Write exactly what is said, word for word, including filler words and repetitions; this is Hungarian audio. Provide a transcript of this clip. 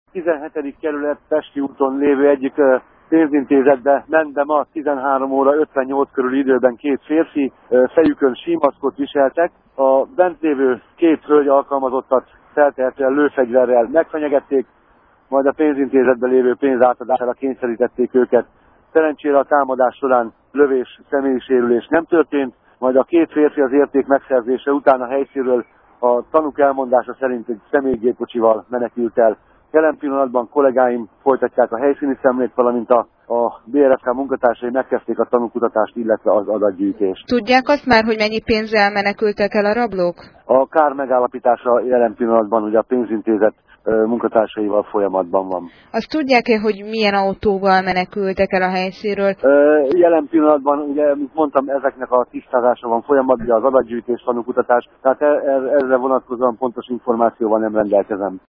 tizenhetedik kerület Pesti úton lévő egyik pénzintézetbe ment be ma tizenhárom óra ötvennyolc körüli időben két férfi, fejükön símaszkot viseltek. A bent lévő két hölgy alkalmazottat feltehetően lőfegyverrel megfenyegették, majd a pénzintézetben lévő pénz átadására kényszerítették őket. Szerencsére a támadás során lövés, személyi sérülés nem történt, majd a két férfi az érték megszerzése után a helyszínről a tanúk elmondása szerint egy személygépkocsival menekült el. Jelen pillanatban kollégáim folytatják a helyszíni szemlét, valamint a, a bé er ef ká munkatársai megkezdték a tanúkutatást, illetve az adatgyűjtést. Tudják azt már, hogy mennyi pénzzel menekültek el a rablók? A kár megállapítása jelen pillanatban ugye a pénzintézet munkatársaival folyamatban van. Azt tudják-e, hogy milyen autóval menekültek el a helyszínről? Jelen pillanatban, ugye, mint mondtam, ezeknek a tisztázása van folyamatban, az adatgyűjtés, tanúkutatás, tehát ezzel vonatkozóan pontos információval nem rendelkezem.